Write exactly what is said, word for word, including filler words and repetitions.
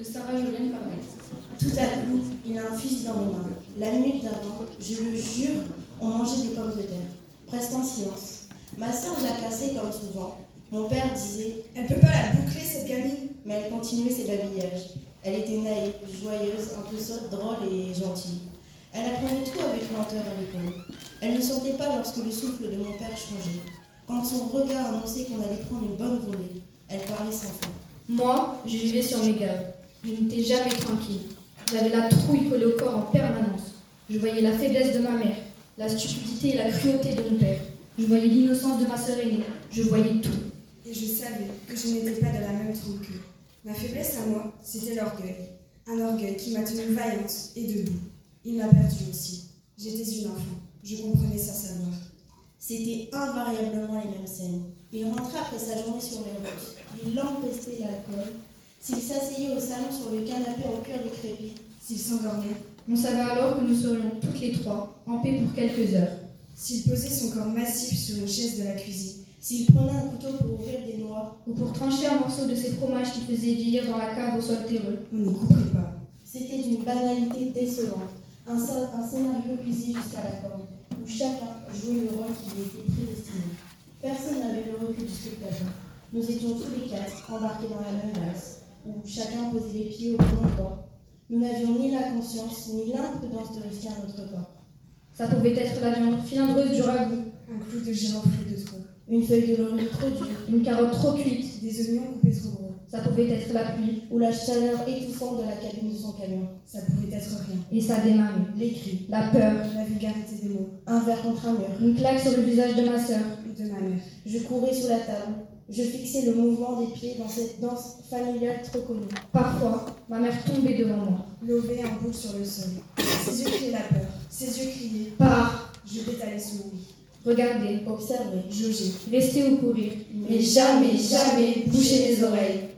de Sarah Jolene Parnasse. Tout à coup, il a un fusil dans les mains. La minute d'avant, je le jure, on mangeait des pommes de terre. Presque en silence. Ma sœur l'a cassée comme souvent. Mon père disait « Elle peut pas la boucler, cette gamine !» Mais elle continuait ses babillages. Elle était naïve, joyeuse, un peu sotte, drôle et gentille. Elle apprenait tout avec lenteur à l'école. Elle ne sentait pas lorsque le souffle de mon père changeait. Quand son regard annonçait qu'on allait prendre une bonne volée, elle parlait sans fin. Moi, je vivais sur mes gardes. Je n'étais jamais tranquille. J'avais la trouille collée au corps en permanence. Je voyais la faiblesse de ma mère, la stupidité et la cruauté de mon père. Je voyais l'innocence de ma sœur aînée. Je voyais tout. Et je savais que je n'étais pas de la même trompe qu'eux. Ma faiblesse à moi, c'était l'orgueil. Un orgueil qui m'a tenue vaillante et debout. Il m'a perdue aussi. J'étais une enfant. Je comprenais sans savoir. C'était invariablement les mêmes scènes. Il rentrait après sa journée sur les routes. Il empestait l'alcool. S'il s'asseyait au salon sur le canapé en cuir décrépit, S'il s'endormait, On savait alors que nous serions toutes les trois en paix pour quelques heures. s'il posait son corps massif sur une chaise de la cuisine, s'il prenait un couteau pour ouvrir des noix, Ou pour trancher un morceau de ces fromages qui faisaient vieillir dans la cave au sol terreux. on n'y couperait pas. c'était d'une banalité décevante. Un, sa- un scénario usé jusqu'à la corde, où chacun jouait le rôle qui lui était prédestiné. Personne n'avait le recul du spectateur. Nous étions tous les quatre embarqués dans la même valse, où chacun posait les pieds au bon endroit. Nous n'avions ni la conscience, ni l'imprudence de risquer un autre corps. Ça pouvait être la viande filandreuse du ragoût, Un clou de girofle de trop, Une feuille de laurier trop dure, une carotte trop cuite. des oignons coupés trop gros. Ça pouvait être la pluie ou la chaleur étouffante de la cabine de son camion. Ça pouvait être rien. et ça démarrait. Les cris, La peur, La vulgarité des mots un verre contre un mur. une claque sur le visage de ma sœur. de ma mère. Je courais sous la table. Je fixais le mouvement des pieds dans cette danse familiale trop connue. Parfois, ma mère tombait devant moi. Lové en boule sur le sol. Ses yeux criaient la peur. Ses yeux criaient. Pars, Je détalais sous mon lit. regardez, Observer, Jauger. rester ou courir. mais jamais, jamais boucher les oreilles.